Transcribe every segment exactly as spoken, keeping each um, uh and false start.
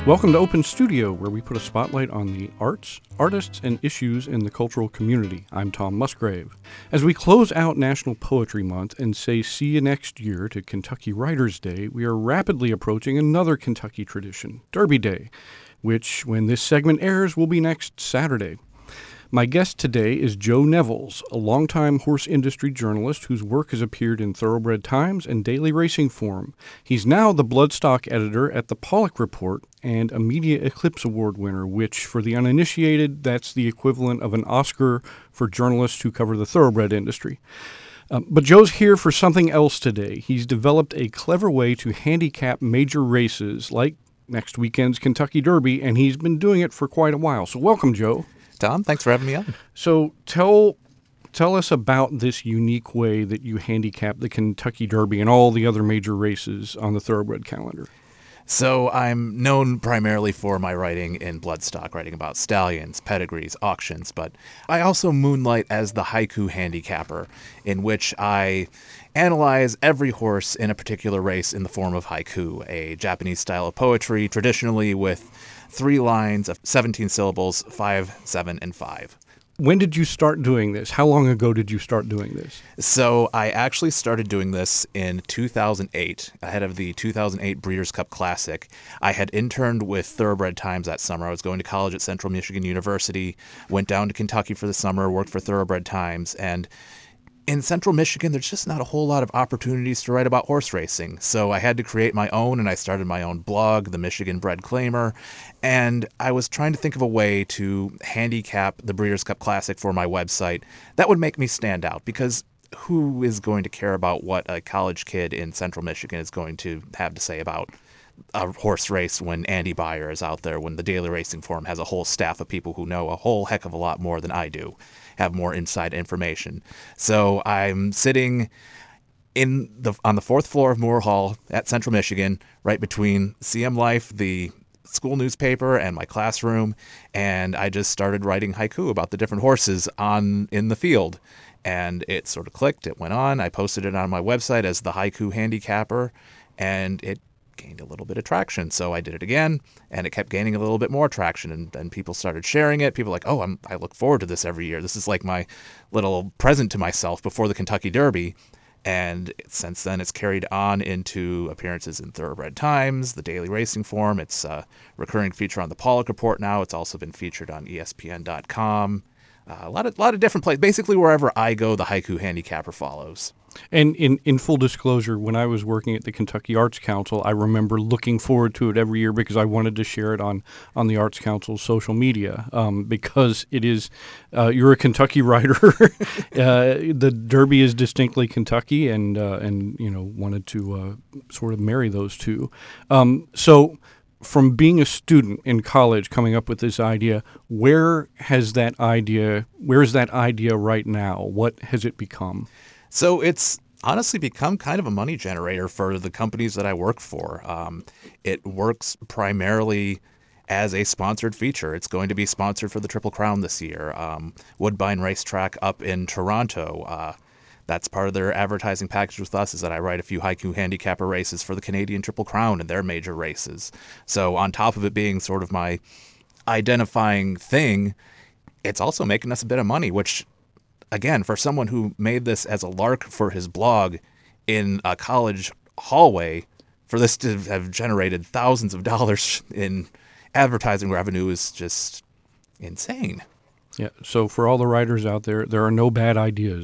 Welcome to Open Studio, where we put a spotlight on the arts, artists, and issues in the cultural community. I'm Tom Musgrave. As we close out National Poetry Month and say see you next year to Kentucky Writers' Day, we are rapidly approaching another Kentucky tradition, Derby Day, which, when this segment airs, will be next Saturday. My guest today is Joe Nevels, a longtime horse industry journalist whose work has appeared in Thoroughbred Times and Daily Racing Form. He's now the bloodstock editor at the Pollock Report and a Media Eclipse Award winner, which, for the uninitiated, that's the equivalent of an Oscar for journalists who cover the thoroughbred industry. Um, but Joe's here for something else today. He's developed a clever way to handicap major races like next weekend's Kentucky Derby, and he's been doing it for quite a while. So welcome, Joe. Tom, thanks for having me on. So tell tell us about this unique way that you handicap the Kentucky Derby and all the other major races on the thoroughbred calendar. So I'm known primarily for my writing in Bloodstock, writing about stallions, pedigrees, auctions, but I also moonlight as the haiku handicapper, in which I analyze every horse in a particular race in the form of haiku, a Japanese style of poetry, traditionally with three lines of seventeen syllables, five, seven, and five. When did you start doing this? How long ago did you start doing this? So I actually started doing this in two thousand eight, ahead of the two thousand eight Breeders' Cup Classic. I had interned with Thoroughbred Times that summer. I was going to college at Central Michigan University, went down to Kentucky for the summer, worked for Thoroughbred Times, and in Central Michigan, there's just not a whole lot of opportunities to write about horse racing. So I had to create my own, and I started my own blog, the Michigan Bred Claimer, and I was trying to think of a way to handicap the Breeders' Cup Classic for my website that would make me stand out, because who is going to care about what a college kid in Central Michigan is going to have to say about a horse race when Andy Beyer is out there, when the Daily Racing Form has a whole staff of people who know a whole heck of a lot more than I do, have more inside information. So I'm sitting in the on the fourth floor of Moore Hall at Central Michigan, right between C M Life, the school newspaper, and my classroom, and I just started writing haiku about the different horses on in the field. And it sort of clicked, it went on, I posted it on my website as the Haiku Handicapper, and it gained a little bit of traction. So I did it again, and it kept gaining a little bit more traction, and then people started sharing it. People were like, oh, I'm, I look forward to this every year. This is like my little present to myself before the Kentucky Derby. And since then, it's carried on into appearances in Thoroughbred Times, the Daily Racing Form. It's a recurring feature on the Pollock Report now. It's also been featured on E S P N dot com. Uh, a lot of, lot of different places. Basically, wherever I go, the Haiku Handicapper follows. And in, in full disclosure, when I was working at the Kentucky Arts Council, I remember looking forward to it every year because I wanted to share it on, on the Arts Council's social media um, because it is, uh, you're a Kentucky writer. uh, the Derby is distinctly Kentucky, and, uh, and you know, wanted to uh, sort of marry those two. Um, so from being a student in college coming up with this idea, where has that idea, where is that idea right now? What has it become? So it's honestly become kind of a money generator for the companies that I work for. Um, it works primarily as a sponsored feature. It's going to be sponsored for the Triple Crown this year. Um, Woodbine Racetrack up in Toronto. Uh, that's part of their advertising package with us, is that I write a few haiku handicapper races for the Canadian Triple Crown and their major races. So on top of it being sort of my identifying thing, it's also making us a bit of money, which, again, for someone who made this as a lark for his blog in a college hallway, for this to have generated thousands of dollars in advertising revenue is just insane. Yeah, so for all the writers out there, there are no bad ideas.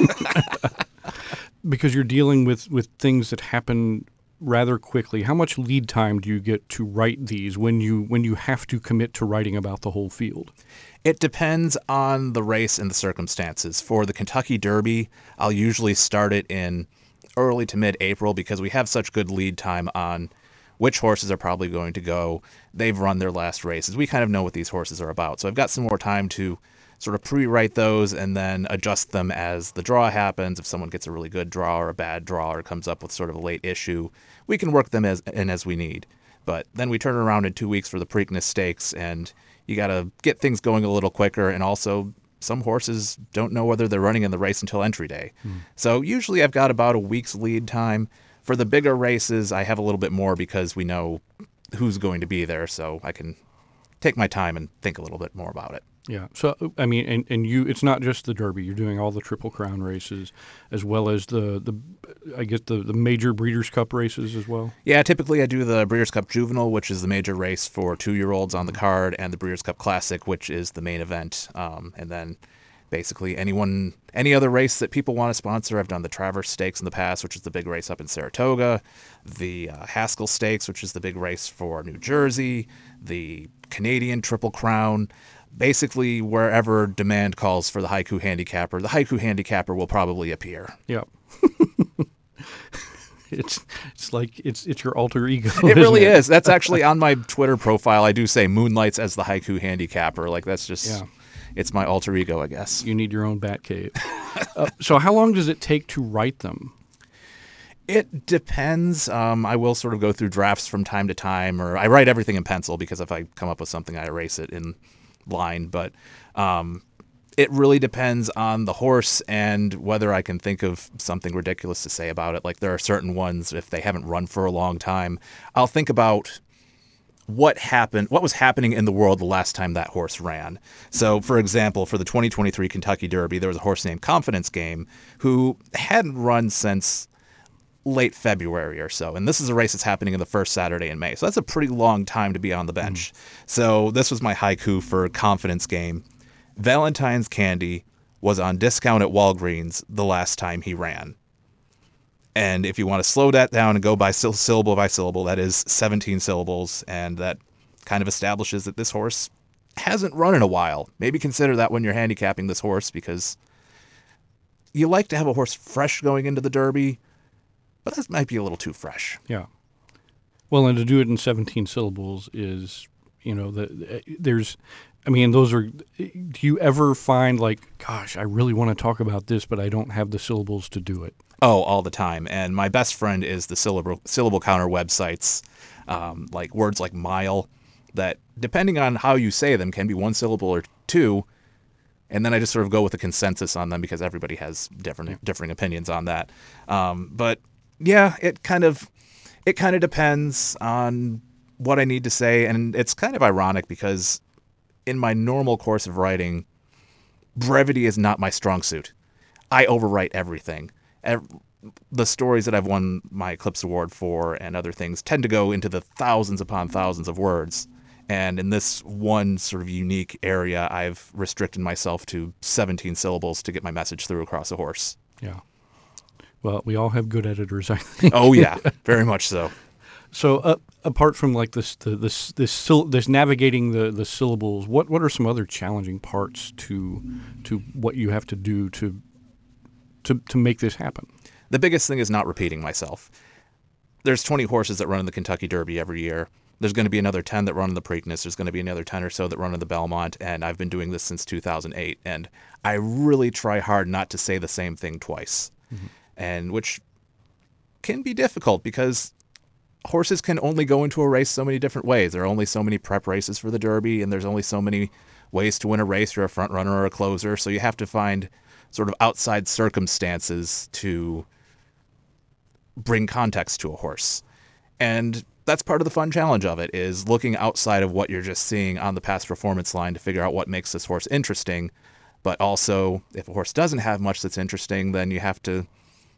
Because you're dealing with, with things that happen rather quickly. How much lead time do you get to write these when you when you have to commit to writing about the whole field? It depends on the race and the circumstances. For the Kentucky Derby, I'll usually start it in early to mid-April because we have such good lead time on which horses are probably going to go. They've run their last races. We kind of know what these horses are about. So I've got some more time to sort of pre-write those and then adjust them as the draw happens. If someone gets a really good draw or a bad draw or comes up with sort of a late issue, we can work them as in as we need. But then we turn it around in two weeks for the Preakness Stakes, and you got to get things going a little quicker. And also, some horses don't know whether they're running in the race until entry day. Mm. So usually I've got about a week's lead time. For the bigger races, I have a little bit more because we know who's going to be there, so I can take my time and think a little bit more about it. Yeah. So, I mean, and, and you, it's not just the Derby. You're doing all the Triple Crown races as well as the, the I guess, the, the major Breeders' Cup races as well? Yeah, typically I do the Breeders' Cup Juvenile, which is the major race for two-year-olds on the card, and the Breeders' Cup Classic, which is the main event. Um, and then basically anyone, any other race that people want to sponsor. I've done the Traverse Stakes in the past, which is the big race up in Saratoga, the uh, Haskell Stakes, which is the big race for New Jersey, the Canadian Triple Crown. Basically, wherever demand calls for the Haiku handicapper, the Haiku handicapper will probably appear. Yeah. it's it's like it's it's your alter ego. It really it? is. That's actually on my Twitter profile. I do say moonlights as the Haiku handicapper. Like that's just, yeah. It's my alter ego, I guess. You need your own bat cave. uh, so, how long does it take to write them? It depends. Um, I will sort of go through drafts from time to time, or I write everything in pencil because if I come up with something, I erase it in line. But um, it really depends on the horse and whether I can think of something ridiculous to say about it. Like there are certain ones, if they haven't run for a long time, I'll think about what happened, what was happening in the world the last time that horse ran. So, for example, for the twenty twenty-three Kentucky Derby, there was a horse named Confidence Game who hadn't run since late February or so. And this is a race that's happening in the first Saturday in May. So that's a pretty long time to be on the bench. Mm. So this was my haiku for Confidence Game. Valentine's Candy was on discount at Walgreens the last time he ran. And if you want to slow that down and go by syllable by syllable, that is seventeen syllables. And that kind of establishes that this horse hasn't run in a while. Maybe consider that when you're handicapping this horse, because you like to have a horse fresh going into the Derby, but that might be a little too fresh. Yeah. Well, and to do it in seventeen syllables is, you know, the, there's, I mean, those are, do you ever find like, gosh, I really want to talk about this, but I don't have the syllables to do it? Oh, all the time. And my best friend is the syllable, syllable counter websites, um, like words like mile, that depending on how you say them can be one syllable or two. And then I just sort of go with a consensus on them because everybody has different, yeah. differing opinions on that. Um, but yeah, it kind of, it kind of depends on what I need to say. And it's kind of ironic because in my normal course of writing, brevity is not my strong suit. I overwrite everything. The stories that I've won my Eclipse Award for and other things tend to go into the thousands upon thousands of words. And in this one sort of unique area, I've restricted myself to seventeen syllables to get my message through across a horse. Yeah. Well, we all have good editors, I think. Oh, yeah. Very much so. So uh, apart from like this, the, this, this, sil- this navigating the, the syllables, what, what are some other challenging parts to to what you have to do to to to make this happen? The biggest thing is not repeating myself. There's twenty horses that run in the Kentucky Derby every year. There's going to be another ten that run in the Preakness. There's going to be another ten or so that run in the Belmont, and I've been doing this since two thousand eight, and I really try hard not to say the same thing twice, mm-hmm. and which can be difficult because horses can only go into a race so many different ways. There are only so many prep races for the Derby, and there's only so many ways to win a race. You're a front runner or a closer, so you have to find sort of outside circumstances to bring context to a horse. And that's part of the fun challenge of it, is looking outside of what you're just seeing on the past performance line to figure out what makes this horse interesting. But also, if a horse doesn't have much that's interesting, then you have to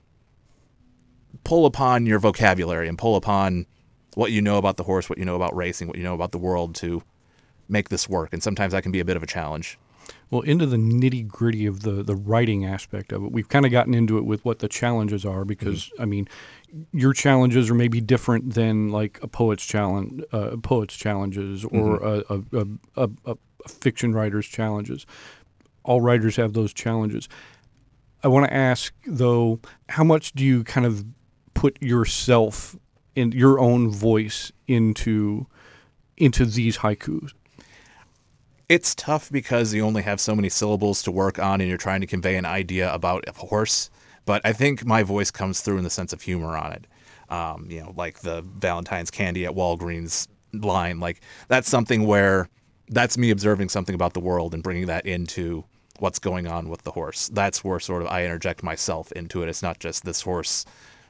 pull upon your vocabulary and pull upon what you know about the horse, what you know about racing, what you know about the world to make this work. And sometimes that can be a bit of a challenge. Well, into the nitty-gritty of the, the writing aspect of it, we've kind of gotten into it with what the challenges are because, mm-hmm. I mean, your challenges are maybe different than like a poet's challenge, uh, poet's challenges or mm-hmm. a, a, a, a, a fiction writer's challenges. All writers have those challenges. I want to ask, though, how much do you kind of put yourself and your own voice into into these haikus? It's tough because you only have so many syllables to work on and you're trying to convey an idea about a horse. But I think my voice comes through in the sense of humor on it. Um, you know, like the Valentine's Candy at Walgreens line. Like that's something where that's me observing something about the world and bringing that into what's going on with the horse. That's where sort of I interject myself into it. It's not just this horse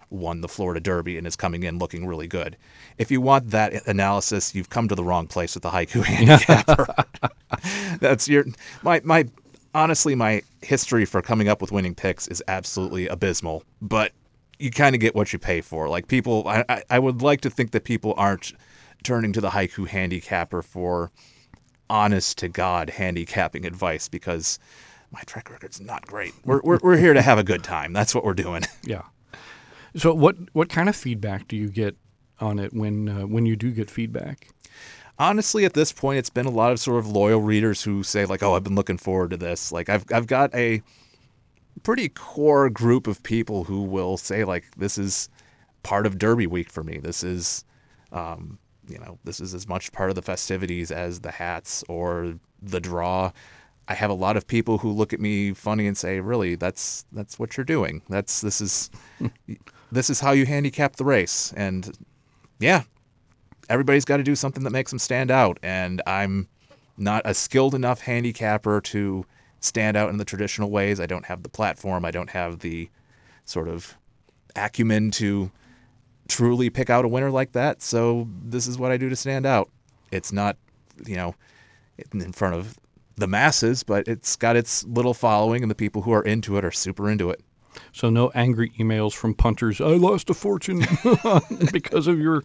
won the Florida Derby and is coming in looking really good. If you want that analysis, you've come to the wrong place with the Haiku Handicapper. That's your my my honestly my history for coming up with winning picks is absolutely abysmal, but you kind of get what you pay for. Like people, I, I I would like to think that people aren't turning to the Haiku Handicapper for honest to God handicapping advice, because my track record's not great. We're we're we're here to have a good time. That's what we're doing. Yeah. So what what kind of feedback do you get on it when uh, when you do get feedback? Honestly, at this point, it's been a lot of sort of loyal readers who say like, "Oh, I've been looking forward to this." Like I've I've got a pretty core group of people who will say like, "This is part of Derby week for me. This is, um, you know, this is as much part of the festivities as the hats or the draw." I have a lot of people who look at me funny and say, "Really, that's that's what you're doing. That's this is this is how you handicap the race." And yeah, everybody's got to do something that makes them stand out. And I'm not a skilled enough handicapper to stand out in the traditional ways. I don't have the platform. I don't have the sort of acumen to truly pick out a winner like that. So this is what I do to stand out. It's not, you know, in front of the masses, but it's got its little following, and the people who are into it are super into it. So no angry emails from punters. I lost a fortune because of your...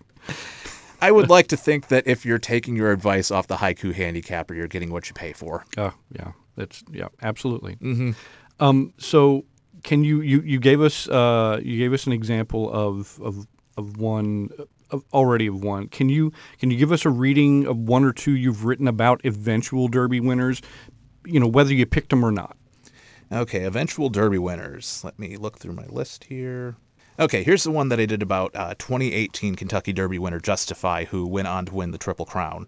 I would like to think that if you're taking your advice off the Haiku Handicapper, you're getting what you pay for. Oh, yeah. That's yeah, absolutely. Mm-hmm. Um, so can you, you, you gave us uh, you gave us an example of of of one of already of one. Can you can you give us a reading of one or two you've written about eventual Derby winners? You know, whether you picked them or not. Okay, eventual Derby winners. Let me look through my list here. Okay, here's the one that I did about uh, twenty eighteen Kentucky Derby winner Justify, who went on to win the Triple Crown.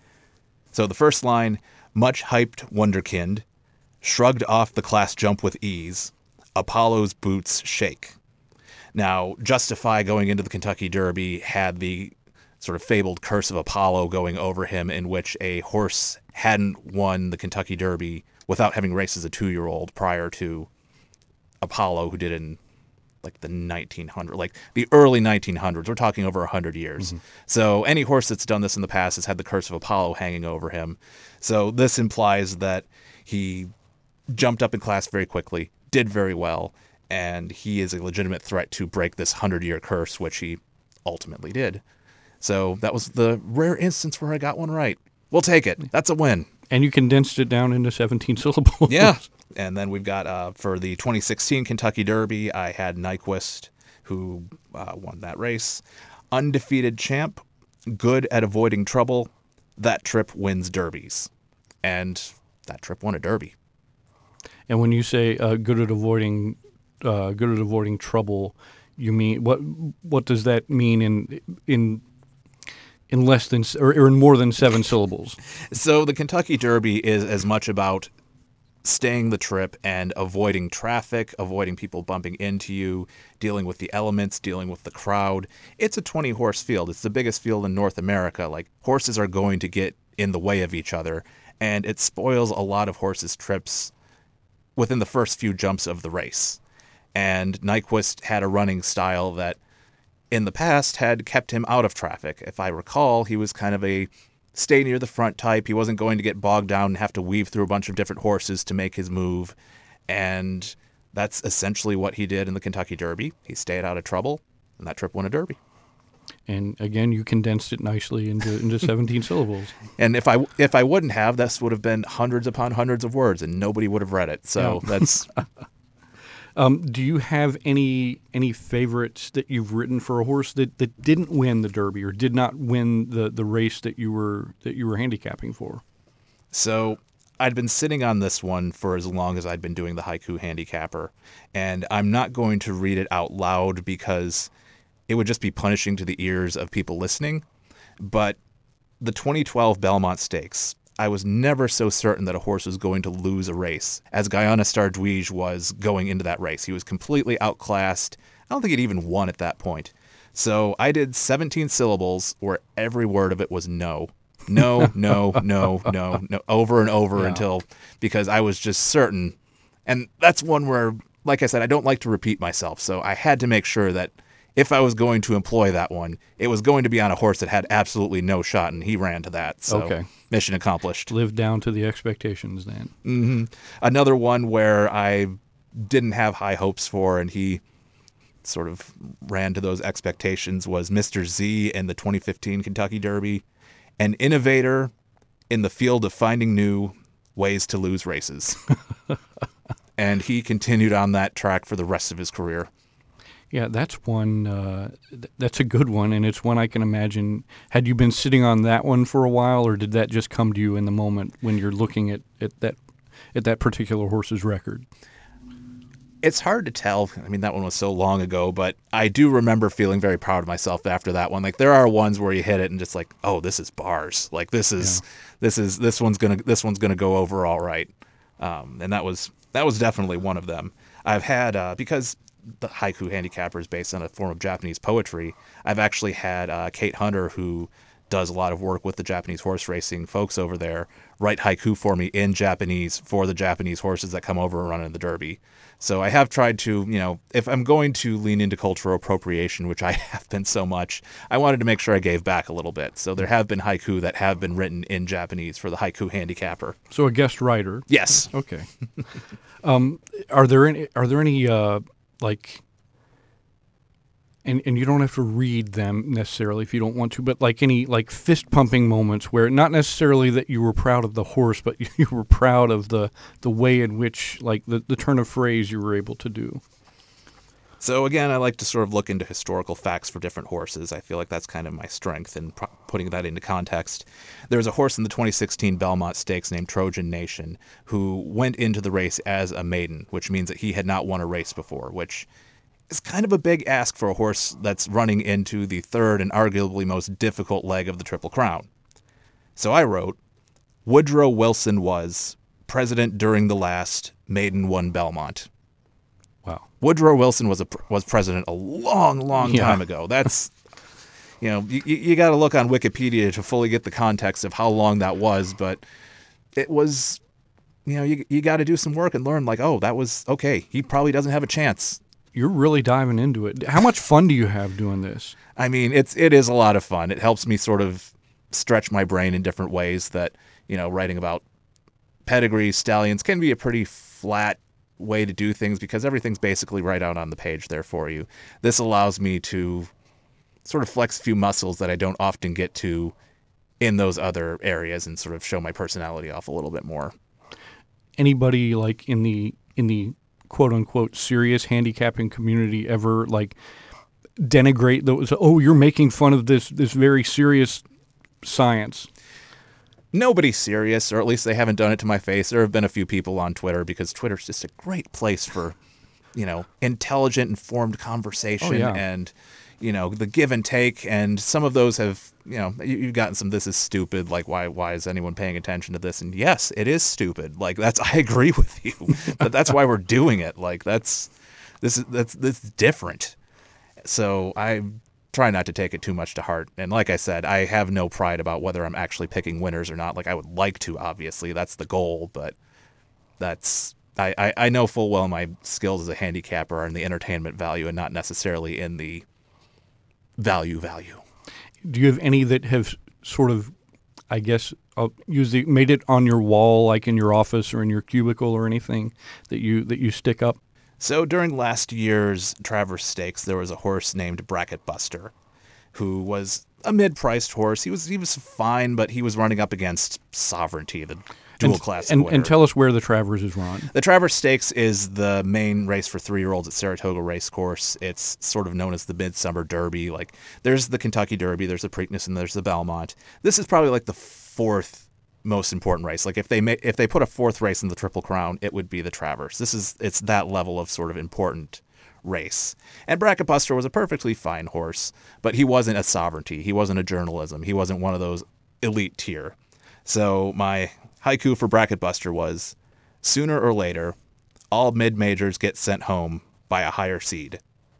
So the first line, much hyped wonderkind, shrugged off the class jump with ease, Apollo's boots shake. Now, Justify going into the Kentucky Derby had the sort of fabled curse of Apollo going over him, in which a horse hadn't won the Kentucky Derby without having raced as a two-year-old prior to Apollo, who did in like the nineteen hundreds, like the early nineteen hundreds. We're talking over one hundred years. Mm-hmm. So any horse that's done this in the past has had the curse of Apollo hanging over him. So this implies that he jumped up in class very quickly, did very well, and he is a legitimate threat to break this hundred-year curse, which he ultimately did. So that was the rare instance where I got one right. We'll take it. That's a win. And you condensed it down into seventeen syllables. Yeah. And then we've got, uh, for the twenty sixteen Kentucky Derby, I had Nyquist, who uh, won that race. Undefeated champ, good at avoiding trouble. That trip wins derbies. And that trip won a derby. And when you say uh, good at avoiding uh, good at avoiding trouble, you mean what? What does that mean in in in less than or, or in more than seven syllables? So the Kentucky Derby is as much about staying the trip and avoiding traffic, avoiding people bumping into you, dealing with the elements, dealing with the crowd. It's a twenty-horse field. It's the biggest field in North America. Like, horses are going to get in the way of each other, and it spoils a lot of horses' trips within the first few jumps of the race. And Nyquist had a running style that in the past had kept him out of traffic. If I recall, he was kind of a stay near the front type. He wasn't going to get bogged down and have to weave through a bunch of different horses to make his move. And that's essentially what he did in the Kentucky Derby. He stayed out of trouble, and that trip won a Derby. And again, you condensed it nicely into into seventeen syllables. And if I if I wouldn't have, this would have been hundreds upon hundreds of words, and nobody would have read it. So yeah. that's. Um, do you have any any favorites that you've written for a horse that, that didn't win the Derby or did not win the, the race that you were that you were handicapping for? So I'd been sitting on this one for as long as I'd been doing the Haiku Handicapper, and I'm not going to read it out loud because it would just be punishing to the ears of people listening. But the twenty twelve Belmont Stakes, I was never so certain that a horse was going to lose a race as Guyana Star Dweej was going into that race. He was completely outclassed. I don't think he'd even won at that point. So I did seventeen syllables where every word of it was no. No, no, no, no, no, over and over yeah. until, because I was just certain. And that's one where, like I said, I don't like to repeat myself. So I had to make sure that if I was going to employ that one, it was going to be on a horse that had absolutely no shot, and he ran to that. So Okay. mission accomplished. Lived down to the expectations then. hmm Another one where I didn't have high hopes for, and he sort of ran to those expectations, was Mister Z in the twenty fifteen Kentucky Derby, an innovator in the field of finding new ways to lose races. And he continued on that track for the rest of his career. Yeah, that's one. Uh, th- that's a good one, and it's one I can imagine. Had you been sitting on that one for a while, or did that just come to you in the moment when you're looking at, at that at that particular horse's record? It's hard to tell. I mean, that one was so long ago, but I do remember feeling very proud of myself after that one. Like, there are ones where you hit it and just like, oh, this is bars. Like, this is, yeah. this is, this one's gonna, this one's gonna go over all right. Um, and that was, that was definitely one of them. I've had, uh, because the haiku handicapper is based on a form of Japanese poetry, I've actually had uh, Kate Hunter, who does a lot of work with the Japanese horse racing folks over there, write haiku for me in Japanese for the Japanese horses that come over and run in the Derby. So I have tried to, you know, if I'm going to lean into cultural appropriation, which I have been so much, I wanted to make sure I gave back a little bit. So there have been haiku that have been written in Japanese for the haiku handicapper. So a guest writer. Yes. Okay. um, are there any? Are there any uh, like? And and you don't have to read them necessarily if you don't want to, but like any like fist pumping moments where not necessarily that you were proud of the horse, but you were proud of the, the way in which like the, the turn of phrase you were able to do. So again, I like to sort of look into historical facts for different horses. I feel like that's kind of my strength in pro- putting that into context. There was a horse in the twenty sixteen Belmont Stakes named Trojan Nation who went into the race as a maiden, which means that he had not won a race before, which is kind of a big ask for a horse that's running into the third and arguably most difficult leg of the Triple Crown. So I wrote, Woodrow Wilson was president during the last maiden won Belmont. Wow. Woodrow Wilson was a was president a long, long yeah. time ago. That's, you know, you, you got to look on Wikipedia to fully get the context of how long that was, but it was, you know, you you got to do some work and learn like, oh, that was, okay, he probably doesn't have a chance. You're really diving into it. How much fun do you have doing this? I mean, it's it is a lot of fun. It helps me sort of stretch my brain in different ways that, you know, writing about pedigrees, stallions can be a pretty flat way to do things because everything's basically right out on the page there for you. This allows me to sort of flex a few muscles that I don't often get to in those other areas and sort of show my personality off a little bit more. Anybody like in the in the quote unquote serious handicapping community ever like denigrate those? Oh, you're making fun of this this very serious science. Nobody serious, or at least they haven't done it to my face. There have been a few people on Twitter because Twitter's just a great place for, you know, intelligent, informed conversation oh, yeah. and, you know, the give and take. And some of those have, you know, you've gotten some, this is stupid. Like, why, why is anyone paying attention to this? And yes, it is stupid. Like, that's, I agree with you, but that's why we're doing it. Like, that's, this is, that's, that's different. So I try not to take it too much to heart. And like I said, I have no pride about whether I'm actually picking winners or not. Like, I would like to, obviously, that's the goal, but that's, I, I, I know full well my skills as a handicapper are in the entertainment value and not necessarily in the value value. Do you have any that have sort of, I guess, I'll use the, made it on your wall, like in your office or in your cubicle or anything that you that you stick up? So during last year's Travers Stakes, there was a horse named Bracket Buster, who was a mid-priced horse. He was he was fine, but he was running up against Sovereignty, the dual class and, winner. And tell us where the Travers is run. The Travers Stakes is the main race for three-year-olds at Saratoga Racecourse. It's sort of known as the Midsummer Derby. Like, there's the Kentucky Derby, there's the Preakness, and there's the Belmont. This is probably like the fourth most important race. Like, if they ma- if they put a fourth race in the Triple Crown, it would be the Travers. This is it's that level of sort of important race. And Bracket Buster was a perfectly fine horse, but he wasn't a Sovereignty. He wasn't a journalism. He wasn't one of those elite tier. So my haiku for Bracket Buster was, sooner or later, all mid-majors get sent home by a higher seed.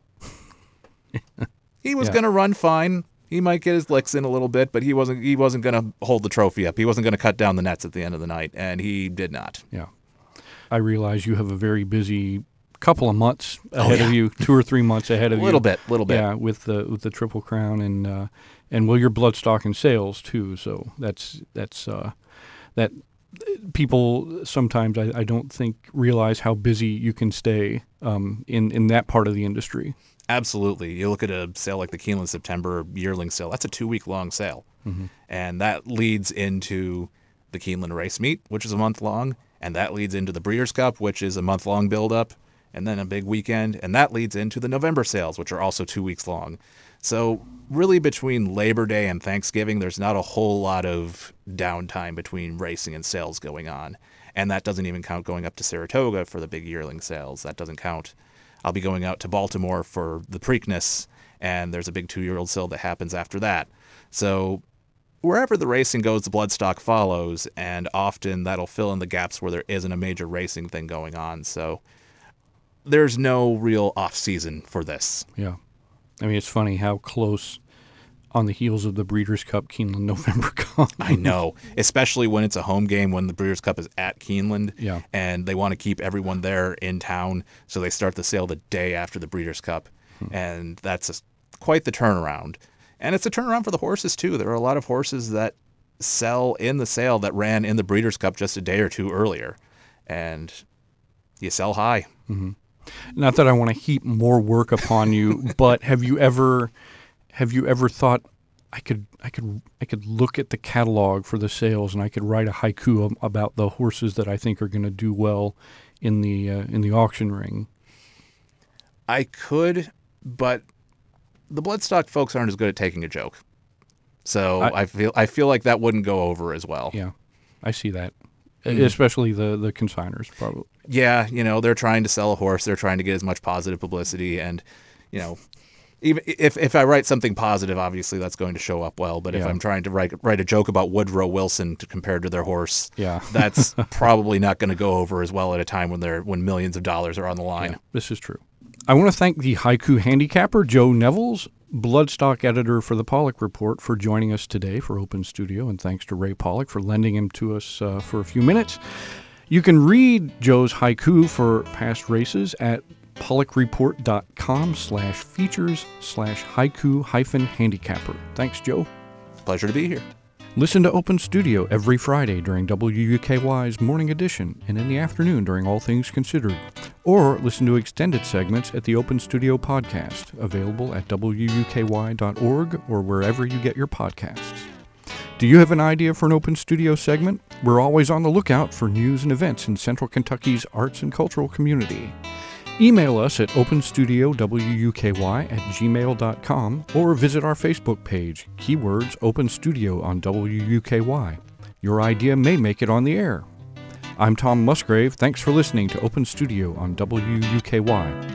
He was yeah. going to run fine. He might get his licks in a little bit, but he wasn't he wasn't going to hold the trophy up. He wasn't going to cut down the nets at the end of the night, and he did not. Yeah. I realize you have a very busy couple of months ahead yeah. of you, two or three months ahead of you. A little bit, a little bit. Yeah, with the with the Triple Crown and uh, and well, your bloodstock and sales too. So that's that's uh, that people sometimes I, I don't think realize how busy you can stay um, in in that part of the industry. Absolutely. You look at a sale like the Keeneland September yearling sale. That's a two-week long sale, Mm-hmm. and that leads into the Keeneland race meet, which is a month long, and that leads into the Breeders' Cup, which is a month long build-up, and then a big weekend, and that leads into the November sales, which are also two weeks long. So really between Labor Day and Thanksgiving, there's not a whole lot of downtime between racing and sales going on. And that doesn't even count going up to Saratoga for the big yearling sales. That doesn't count. I'll be going out to Baltimore for the Preakness, and there's a big two-year-old sale that happens after that. So wherever the racing goes, the bloodstock follows, and often that'll fill in the gaps where there isn't a major racing thing going on. So there's no real off-season for this. Yeah. I mean, it's funny how close on the heels of the Breeders' Cup Keeneland November comes. I know, especially when it's a home game, when the Breeders' Cup is at Keeneland, Yeah. and they want to keep everyone there in town, so they start the sale the day after the Breeders' Cup, Hmm. and that's a, quite the turnaround. And it's a turnaround for the horses, too. There are a lot of horses that sell in the sale that ran in the Breeders' Cup just a day or two earlier, and you sell high. Mm-hmm. Not that I want to heap more work upon you, but have you ever have you ever thought I could I could I could look at the catalog for the sales and I could write a haiku ab- about the horses that I think are going to do well in the uh, in the auction ring? I could, but the bloodstock folks aren't as good at taking a joke. So I- I feel I feel like that wouldn't go over as well. Yeah, I see that, Mhm. especially the the consigners probably. Yeah, you know, they're trying to sell a horse. They're trying to get as much positive publicity. And, you know, even if if I write something positive, obviously that's going to show up well. But if Yeah. I'm trying to write write a joke about Woodrow Wilson to compared to their horse, Yeah, that's probably not going to go over as well at a time when they're when millions of dollars are on the line. yeah, this is true. I want to thank the haiku handicapper Joe Nevels, bloodstock editor for the Pollock Report, for joining us today for Open Studio, and thanks to Ray Pollock for lending him to us uh, for a few minutes. You can read Joe's haiku for past races at pollockreport.com slash features slash haiku hyphen handicapper. Thanks, Joe. Pleasure to be here. Listen to Open Studio every Friday during W U K Y's Morning Edition and in the afternoon during All Things Considered. Or listen to extended segments at the Open Studio Podcast, available at W U K Y dot org or wherever you get your podcasts. Do you have an idea for an Open Studio segment? We're always on the lookout for news and events in Central Kentucky's arts and cultural community. Email us at openstudiowuky at gmail dot com or visit our Facebook page, keywords Open Studio on W U K Y. Your idea may make it on the air. I'm Tom Musgrave. Thanks for listening to Open Studio on W U K Y.